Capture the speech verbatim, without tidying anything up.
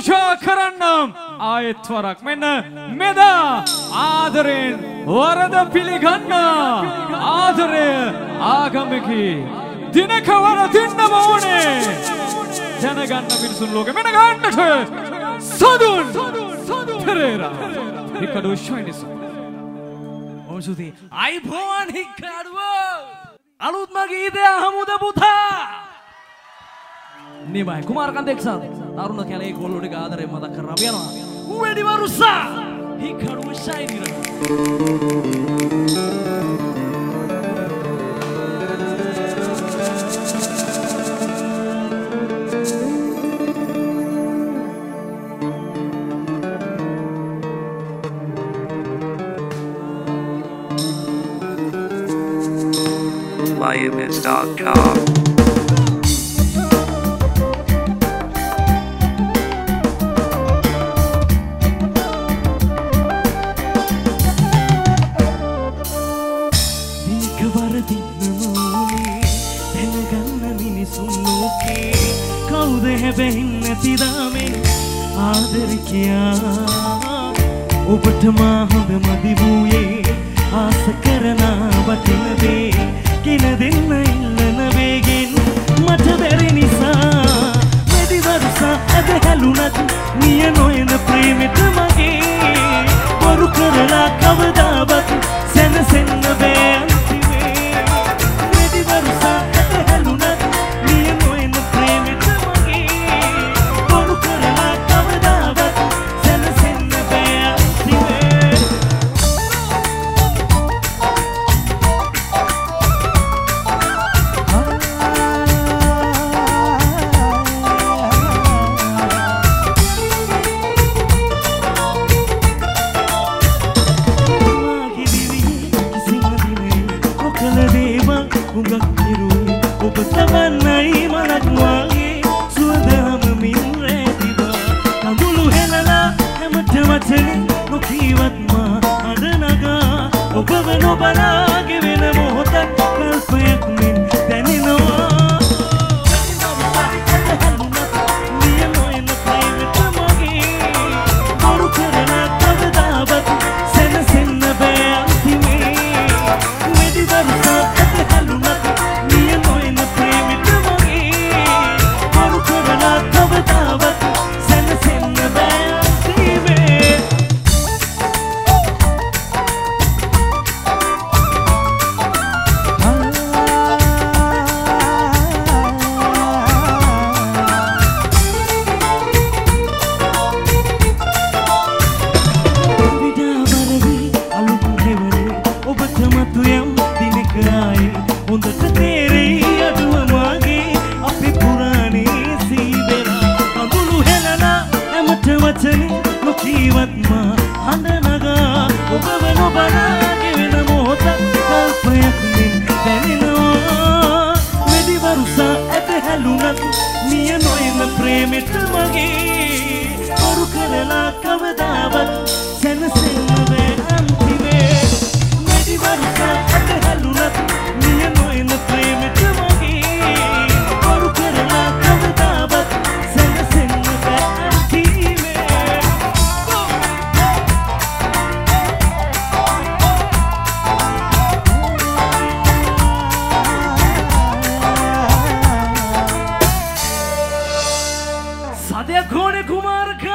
පූජා කරන්නම් ආයෙත් වරක් මෙන්න මෙදා ආදරෙන් වරද පිළිගන්න ආදරය ආගමිකී දිනක වරදින්නම ඕනේ දැනගන්න මිනිසුන් ලෝකෙ මෙන්න ගන්නට සදුන් පෙරේරා හිකඩෝ ෂයිනිස් ඔසුති අයිෆෝන් හිකඩුවෝ අලුත් මගේ ඊදේ හමුද පුතා නිමයි කුමාරකන්ද එක්සත් තරුණ කැලේ කොල්ලෝ ටික ආදරේ මතක් කරලා අපි යනවා වෙඩි වරුසා හිකඩුව ෂයිනිර Lions dot com ඔබට මා හොඳ මදි වූයේ ආස කරන වටින දේ කින දෙන්න ඉල්ලන වේගෙන් මට බැරි නිසා මෙදි වරුසා අද හැලුණත් නිය නොයන ප්‍රේමෙට මගේ බොරු කරලා කවදාවත් සැනසෙන්න බෑ අන්තිමේ මෙදි වරුසා අද හැලුණත් නිය නොයන ප්‍රේමෙට මගේ බොරු කරලා කවදාවත් සැනසෙන්න බෑ සදයක් ඕනේ කුමාරක